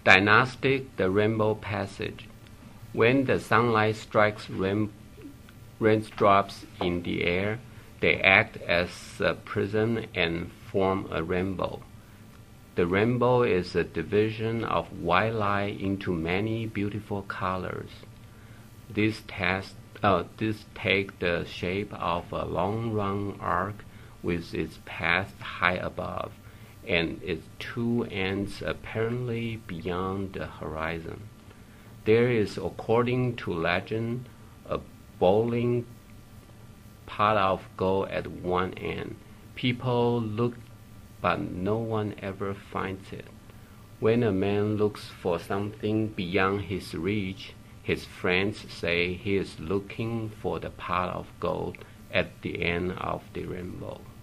Dynastic, the rainbow passage. When the sunlight strikes raindrops in the air, they act as a prism and form a rainbow. The rainbow is a division of white light into many beautiful colors. This take the shape of a long round arc with its path high above, and its two ends apparently beyond the horizon. There is, according to legend, a bowling pot of gold at one end. People look, but no one ever finds it. When a man looks for something beyond his reach, his friends say he is looking for the pot of gold at the end of the rainbow.